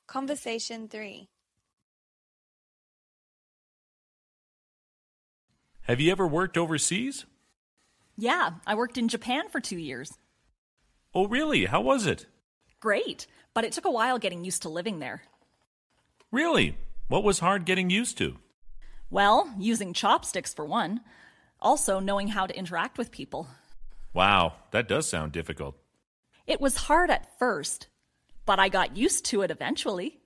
Conversation 3. Have you ever worked overseas? Yeah, I worked in Japan for 2 years. Oh, really? How was it? Great, but it took a while getting used to living there. Really? What was hard getting used to? Well, using chopsticks for one. Also, knowing how to interact with people. Wow, that does sound difficult. It was hard at first, but I got used to it eventually.